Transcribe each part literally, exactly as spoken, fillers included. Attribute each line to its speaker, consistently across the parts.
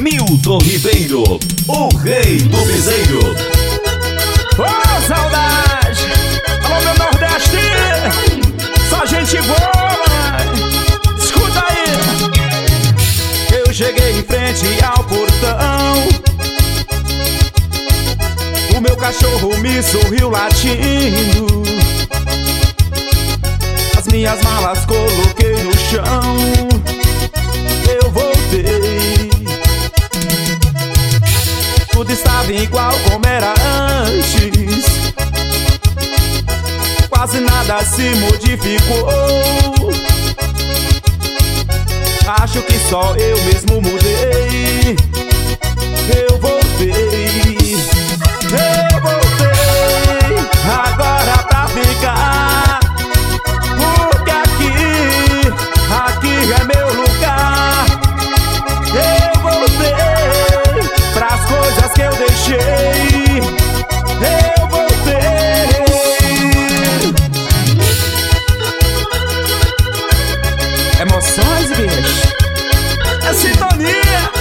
Speaker 1: Milton Ribeiro, o rei do piseiro.
Speaker 2: Ô, oh, saudade! Alô, meu Nordeste! Só gente boa! Escuta aí! Eu cheguei em frente ao portão, o meu cachorro me sorriu latindo, as minhas malas coloquei no chão. Eu voltei, tudo estava igual como era antes, quase nada se modificou. Acho que só eu mesmo mudei. Eu voltei, eu voltei agora pra ficar, porque aqui, aqui é meu lugar. Eu voltei pras coisas que eu deixei. Eu voltei. Emoções, bicho, é sintonia.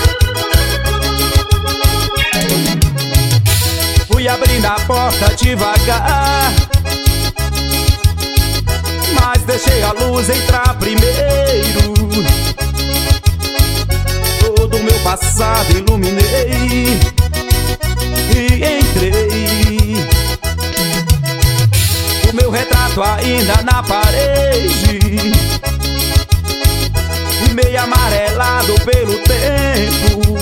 Speaker 2: Fui abrindo a porta devagar, mas deixei a luz entrar primeiro. Todo o meu passado iluminei e entrei. O meu retrato ainda na parede, meio amarelado pelo tempo.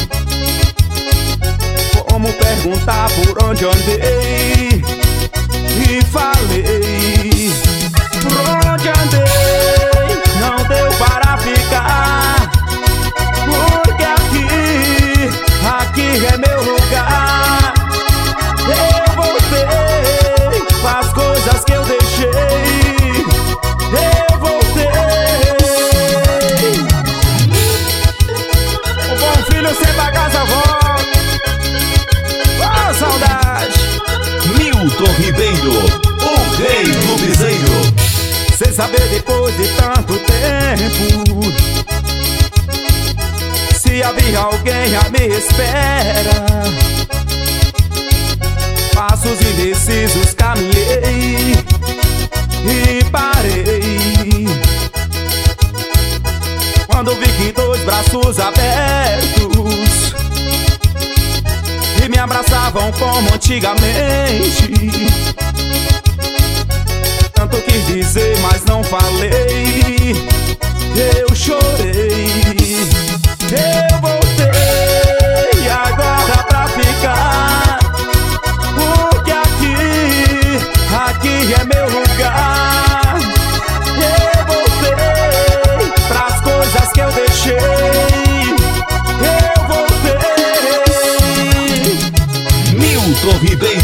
Speaker 2: Como perguntar por onde andei, e falei por onde andei. Não deu para ficar, porque aqui, aqui é meu lugar. Eu voltei pras coisas que eu deixei. Eu voltei. O bom filho sempre a casa volta. Oh, saudade!
Speaker 1: Milton Ribeiro, o rei do piseiro.
Speaker 2: Sem saber depois de tanto tempo se havia alguém à minha espera. Passos indecisos caminhei e parei, quando vi que dois braços abertos e me abraçavam como antigamente. Tanto quis dizer, mas não falei. Eu chorei. Eu voltei agora pra ficar, porque aqui, aqui é meu lugar. Eu voltei pras coisas que eu deixei. Eu voltei.
Speaker 1: Milton Ribeiro.